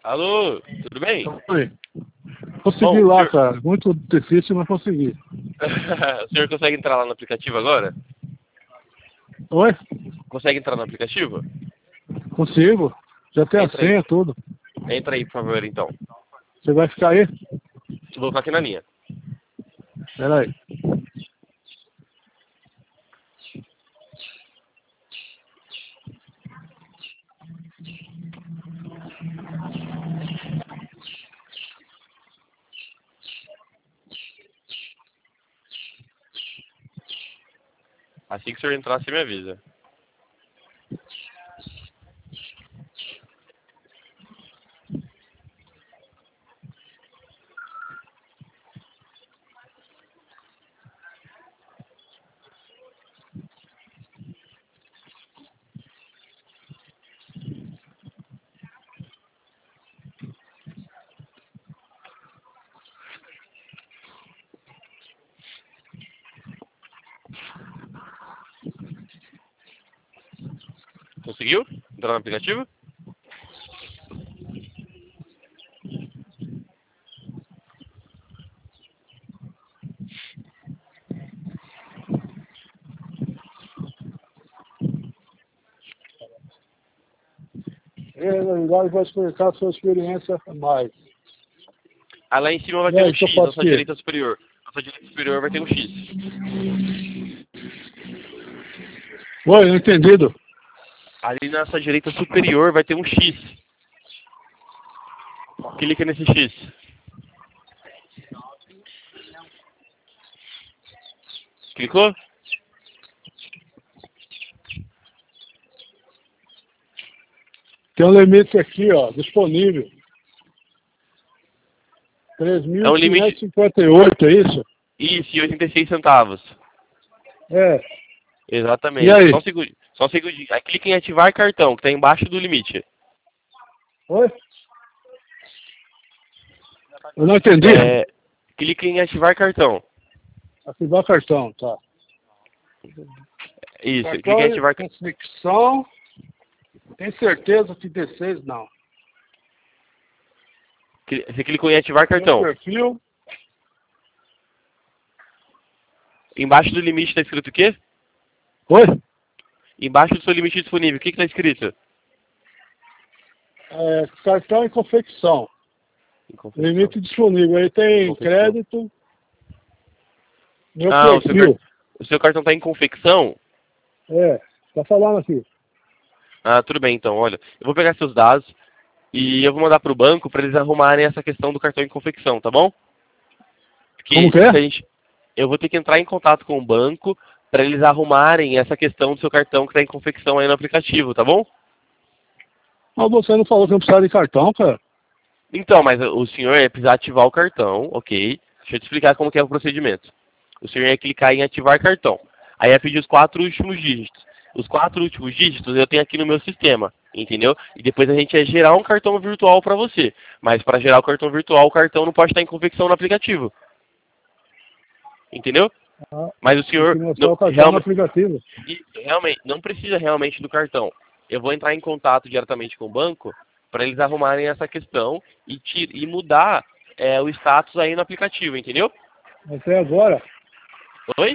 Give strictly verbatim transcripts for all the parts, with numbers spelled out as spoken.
Alô, tudo bem? Oi. Consegui Bom, lá, senhor... cara. Muito difícil, mas consegui. o senhor consegue entrar lá no aplicativo agora? Oi? Consegue entrar no aplicativo? Consigo. Já tem a Entra aí. senha, tudo. Entra aí, por favor, então. Você vai ficar aí? Vou ficar aqui na linha. Pera aí. Assim que o senhor entrar, você me avisa. Conseguiu entrar no aplicativo? Ele agora vai explicar a sua experiência a mais. Ah, lá em cima vai E ter aí, um que eu X, na posso sua ir? direita superior. Na sua direita superior vai ter um X. Oi, não entendido. Ali na sua direita superior vai ter um X. Clica nesse X. Clicou? Tem um limite aqui, ó, disponível. três É mil um quinhentos limite... e cinquenta e oito, é isso? Isso, e oitenta e seis centavos. É. E Exatamente. Só aí? um segundo. Só um segundinho. Aí clica em ativar cartão, que está embaixo do limite. Oi? Eu não entendi. É, clica em ativar cartão. Ativar cartão, tá. Isso, clica em Cartão ativar com cartão. fricção. Tem certeza que D seis não. Você clicou em ativar Meu cartão. perfil. Embaixo do limite está escrito o quê? Oi? Embaixo do seu limite disponível, o que está escrito? É, cartão em confecção. Em confecção. Limite disponível. Aí tem Confecção. crédito. Meu Ah, o seu, car... perfil. o seu cartão está em confecção? É, tá falando aqui. Ah, tudo bem então, olha. Eu vou pegar seus dados e eu vou mandar para o banco para eles arrumarem essa questão do cartão em confecção, tá bom? Porque Como que se a é? gente... eu vou ter que entrar em contato com o banco para eles arrumarem essa questão do seu cartão que está em confecção aí no aplicativo, tá bom? Mas você não falou que não precisava de cartão, cara? Então, mas o senhor ia precisar ativar o cartão, ok? Deixa eu te explicar como que é o procedimento. O senhor ia clicar em ativar cartão. Aí ia pedir os quatro últimos dígitos. Os quatro últimos dígitos eu tenho aqui no meu sistema, entendeu? E depois a gente ia gerar um cartão virtual para você. Mas para gerar o cartão virtual, o cartão não pode estar em confecção no aplicativo. Entendeu? Ah, Mas o tem que senhor mostrar não, o cartão no realmente, aplicativo. realmente não precisa realmente do cartão. Eu vou entrar em contato diretamente com o banco para eles arrumarem essa questão e, tir, e mudar é, o status aí no aplicativo, entendeu? Você agora? Oi?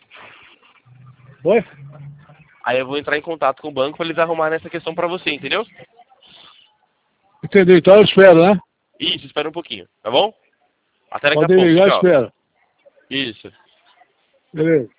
Oi? Aí eu vou entrar em contato com o banco para eles arrumarem essa questão para você, entendeu? Entendi. Então eu espero, né? Isso, espera um pouquinho, tá bom? Até daqui a Pode pouco, ligar, eu tchau. espero. Isso. Beleza.